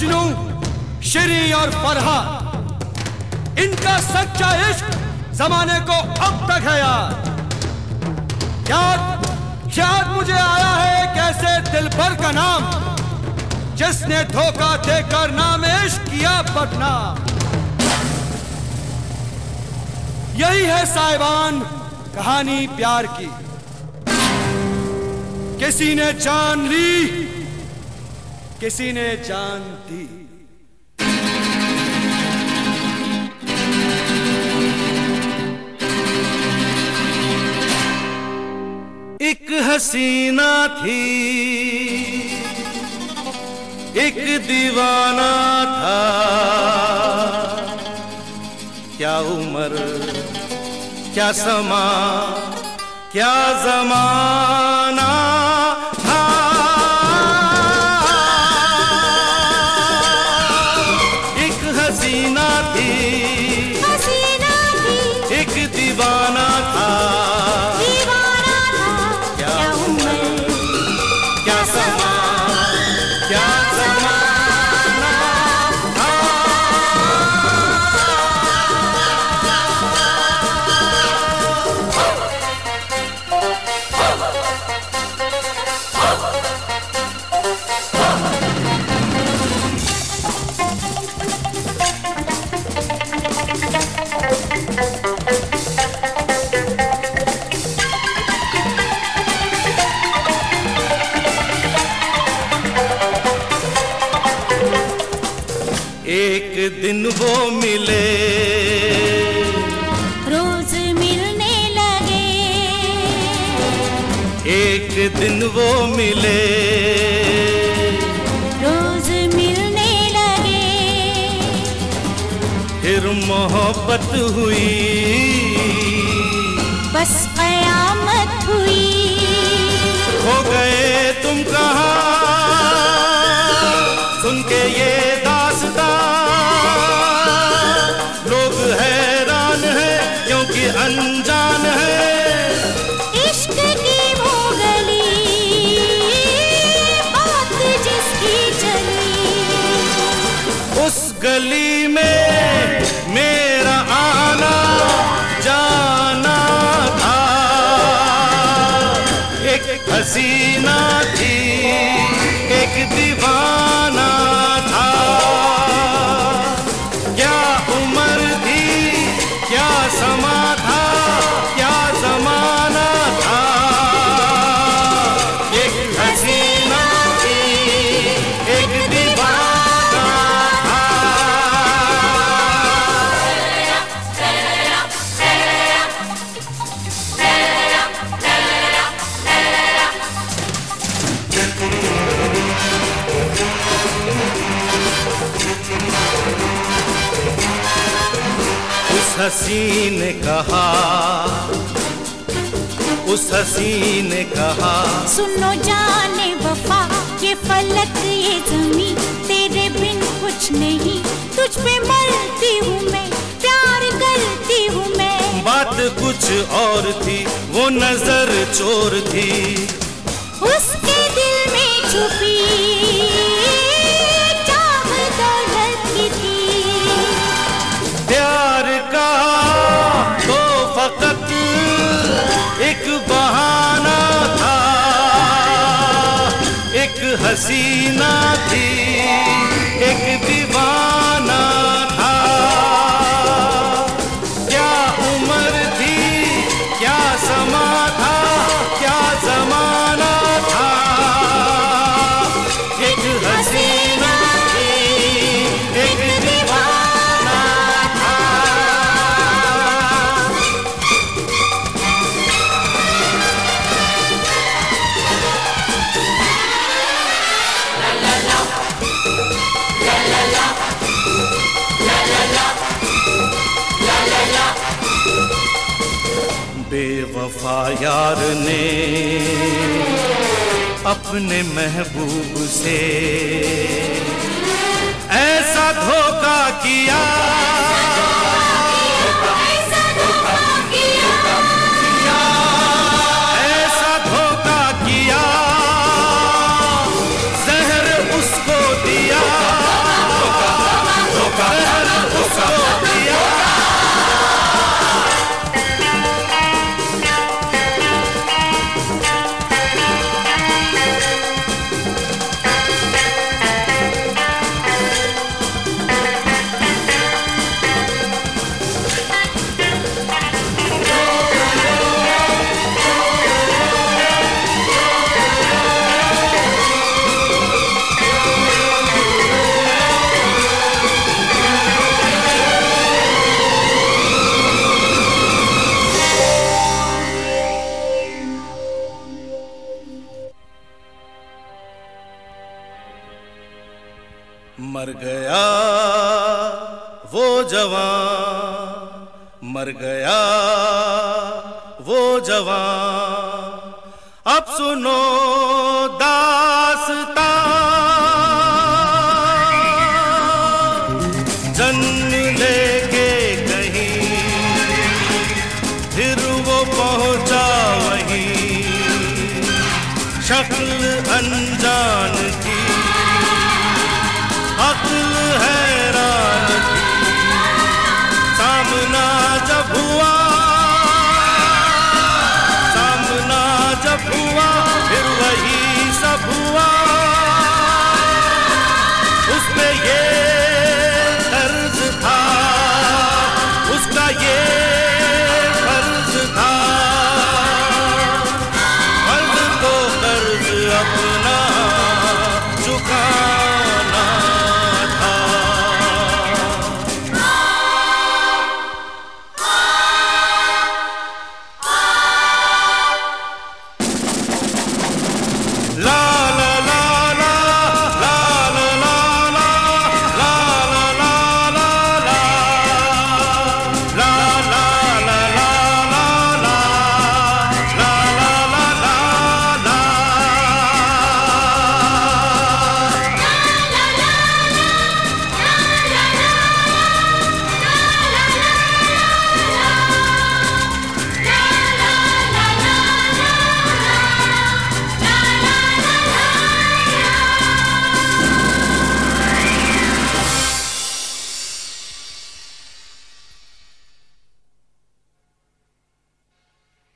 मजनू, शिरी और फरहा, इनका सच्चा इश्क जमाने को अब तक है यार। याद मुझे आया है कैसे दिलबर का नाम, जिसने धोखा देकर नाम इश्क किया बदनाम। यही है साहिबान कहानी प्यार की, किसी ने जान ली, किसी ने जान दी। एक हसीना थी, एक दीवाना था, क्या उम्र क्या समा क्या जमाना था। एक हसीना थी, एक दीवाना था, क्या उम्र क्या समा क्या जमाना था। एक दिन वो मिले, रोज मिलने लगे। एक दिन वो मिले, रोज मिलने लगे। फिर मोहब्बत हुई, बस कयामत हुई। हो गए तुम कहाँ सुन के ये लोग हैरान है क्योंकि अनजान है। इश्क की वो गली, बात जिसकी चली, उस गली में मेरा आना जाना था। एक हसीना थी, एक दीवाना था, समा था, क्या जमाना था। एक हसीना थी, एक दीवाना था। उस हसीन ने कहा, उस हसीन ने कहा, सुनो जाने वफा, ये फलक ये ज़मीं तेरे बिन कुछ नहीं। तुझ पे मरती हूँ मैं, प्यार करती हूँ मैं। बात कुछ और थी, वो नजर चोर थी, उसके दिल में छुपी चाह दौलत की थी। प्यार का तो फकत एक बहाना था। एक हसीना थी, एक दीवाना था, क्या उम्र थी, क्या समा था, क्या जमाना था। एक हसीना थी, एक दीवाना था। बेवफा यार ने अपने महबूब से ऐसा धोखा किया, ऐसा धोखा किया, जहर उसको दिया। गया वो जवान, मर गया वो जवान। अब सुनो दास्तां, जन्म लेके कहीं फिर वो पहुंचा वहीं, शक्ल अनजान की